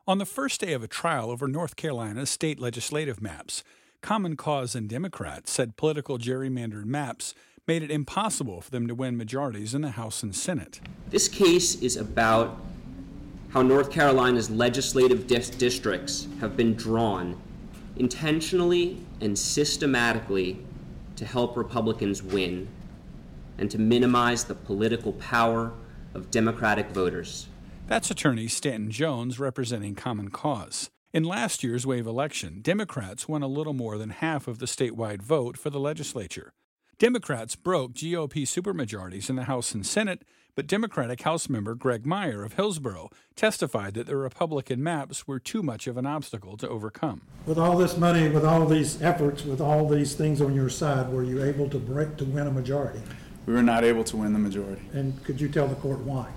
On the first day of a trial over North Carolina's state legislative maps, Common Cause and Democrats said political gerrymandered maps made it impossible for them to win majorities in the House and Senate. This case is about how North Carolina's legislative districts have been drawn intentionally and systematically to help Republicans win and to minimize the political power of Democratic voters. That's attorney Stanton Jones representing Common Cause. In last year's wave election, Democrats won a little more than half of the statewide vote for the legislature. Democrats broke GOP supermajorities in the House and Senate, but Democratic House member Greg Meyer of Hillsborough testified that the Republican maps were too much of an obstacle to overcome. With all this money, with all these efforts, with all these things on your side, were you able to win a majority? We were not able to win the majority. And could you tell the court why?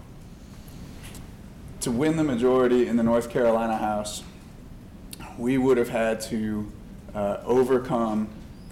To win the majority in the North Carolina House, we would have had to overcome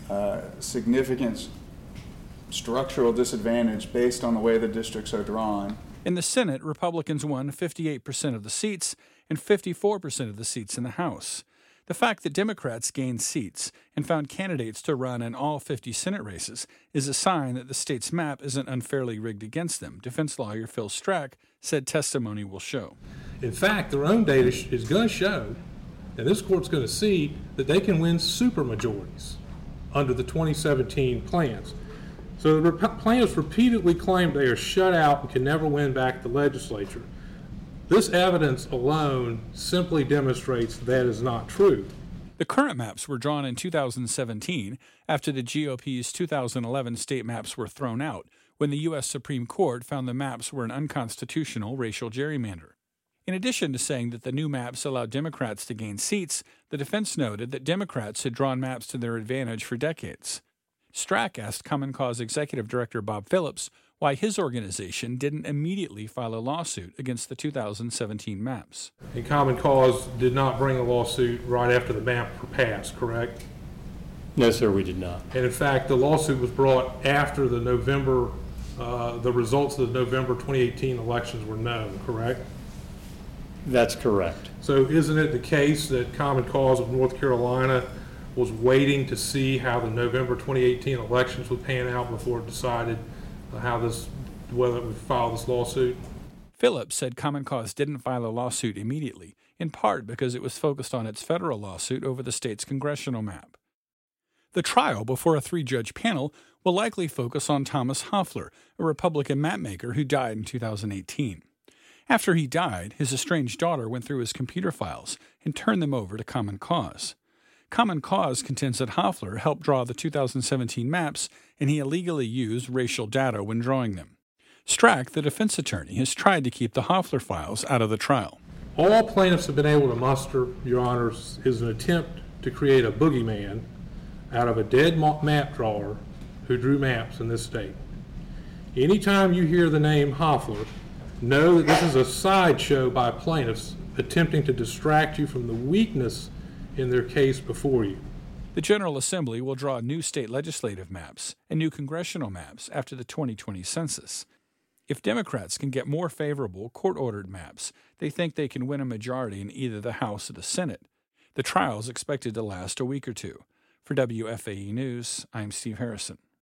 significant structural disadvantage based on the way the districts are drawn. In the Senate, Republicans won 58% of the seats and 54% of the seats in the House. The fact that Democrats gained seats and found candidates to run in all 50 Senate races is a sign that the state's map isn't unfairly rigged against them, defense lawyer Phil Strack said testimony will show. In fact, their own data is going to show, and this court's going to see, that they can win supermajorities under the 2017 plans. So the plaintiffs repeatedly claim they are shut out and can never win back the legislature. This evidence alone simply demonstrates that is not true. The current maps were drawn in 2017 after the GOP's 2011 state maps were thrown out, when the U.S. Supreme Court found the maps were an unconstitutional racial gerrymander. In addition to saying that the new maps allowed Democrats to gain seats, the defense noted that Democrats had drawn maps to their advantage for decades. Strack asked Common Cause Executive Director Bob Phillips why his organization didn't immediately file a lawsuit against the 2017 maps. And Common Cause did not bring a lawsuit right after the map were passed, correct? No, sir, we did not. And in fact, the lawsuit was brought after the results of the November 2018 elections were known, correct? That's correct. So isn't it the case that Common Cause of North Carolina was waiting to see how the November 2018 elections would pan out before it decided whether it would file this lawsuit? Phillips said Common Cause didn't file a lawsuit immediately, in part because it was focused on its federal lawsuit over the state's congressional map. The trial before a 3-judge panel will likely focus on Thomas Hofeller, a Republican mapmaker who died in 2018. After he died, his estranged daughter went through his computer files and turned them over to Common Cause. Common Cause contends that Hofeller helped draw the 2017 maps and he illegally used racial data when drawing them. Strack, the defense attorney, has tried to keep the Hofeller files out of the trial. All plaintiffs have been able to muster, Your Honors, is an attempt to create a boogeyman out of a dead map drawer who drew maps in this state. Anytime you hear the name Hofeller, know that this is a sideshow by plaintiffs attempting to distract you from the weakness in their case before you. The General Assembly will draw new state legislative maps and new congressional maps after the 2020 census. If Democrats can get more favorable court-ordered maps, they think they can win a majority in either the House or the Senate. The trial is expected to last a week or two. For WFAE News, I'm Steve Harrison.